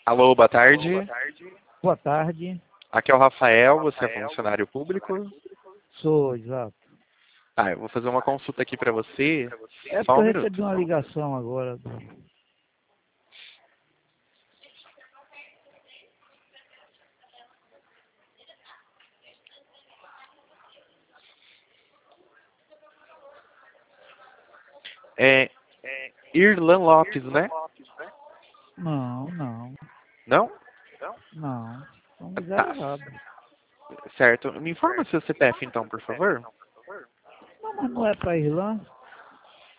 Alô, boa tarde. Boa tarde. Aqui é o Rafael, você é funcionário público? Sou, exato. Tá, eu vou fazer uma consulta aqui pra você. É Só porque um eu recebi minuto. uma ligação agora. É Irlan Lopes, né? Não, não, Não? não. São lugar Tá, errado. certo. Me informa seu CPF então, por favor. Não, mas não é para Irlã?